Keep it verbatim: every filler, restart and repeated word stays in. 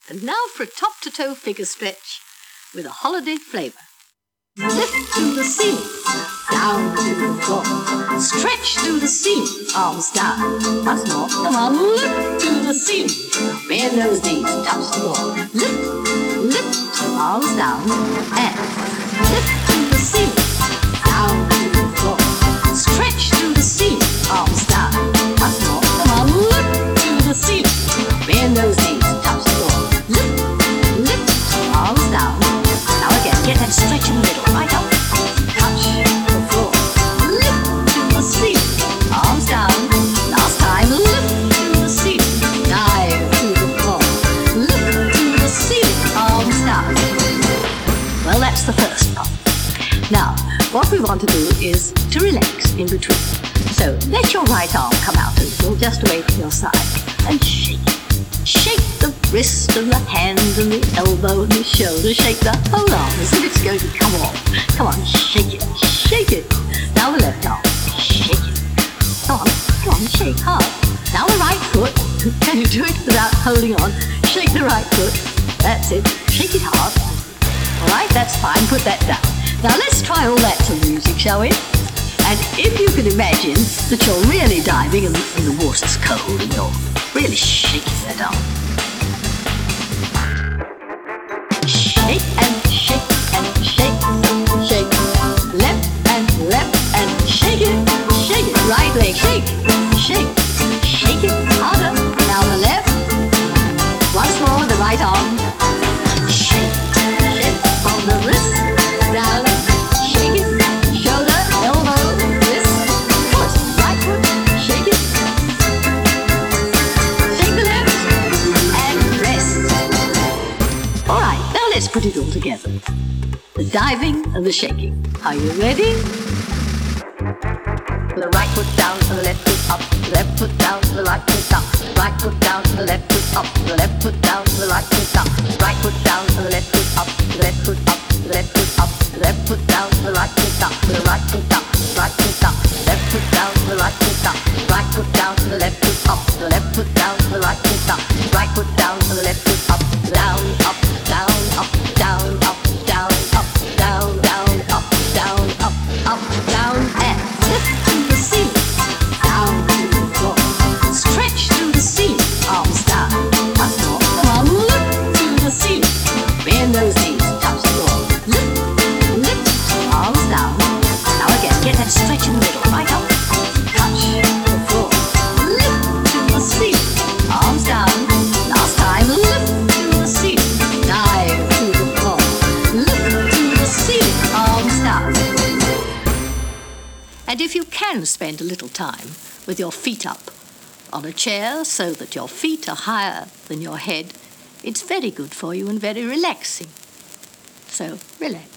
And now for a top-to-toe figure stretch with a holiday flavour. Lift to the ceiling, down to the floor. Stretch to the ceiling, arms down. Once more, come on, lift to the ceiling. Bend those knees, touch the floor. Lift, lift, arms down, and lift to the ceiling, down to the floor. Stretch to the ceiling, arms down. Once more, come on, lift to the ceiling. Bend those knees, touch the floor. Lift, lift, arms down. Now again, get that stretch in the middle, right up, touch the floor. Lift to the ceiling, arms down. Last time, lift to the ceiling, dive to the floor. Lift to the ceiling, arms down. Well, that's the first part. Now, what we want to do is to relax in between. So let your right arm come out a little, just away from your side, and shake. Shake the wrist and the hand and the elbow and the shoulder. Shake the whole arm as if it's going to come off. Come on, shake it, shake it. Now the left arm, shake it. Come on, come on, shake hard. Now the right foot. Can you do it without holding on? Shake the right foot. That's it. Shake it hard. All right, that's fine. Put that down. Now let's try all that to music, shall we? And if you can imagine that you're really diving and, and the water's cold and you're really shaking that arm. Shake and shake and shake, shake. Left and left and shake it, shake it. Right leg, shake, shake, shake it harder. Now the left. Once more with the right arm. Shake, shake from the wrist down. Shake it, shoulder, elbow, wrist, foot, right foot. Shake it. Shake the left and rest. All right, now let's put it all together. The diving and the shaking. Are you ready? The right foot down, the left foot up, the left foot down, the right foot up, right foot down, the left foot up, the left foot down, the right foot up, right foot down, the left foot up, the left foot up, the left foot up, the left foot down, the right foot up, the right foot up, right foot up, left foot down, the right foot up, right foot down, the left foot up, the left foot down, the right foot up, right foot down, the left foot up, down, up, down, up, down, up, down, up, down, down, up, down, up, up, down, and lift to the ceiling, down to the floor. Stretch to the ceiling, arms down. Once more, come on, lift to the ceiling. Bend those knees, touch the floor. Lift, lift, arms down. Now again, get that stretch in the middle, right up, touch the floor. Lift to the ceiling, arms down. Last time, lift to the ceiling, dive to the floor. Lift to the ceiling, arms down. And if you can spend a little time with your feet up on a chair so that your feet are higher than your head, it's very good for you and very relaxing. So relax.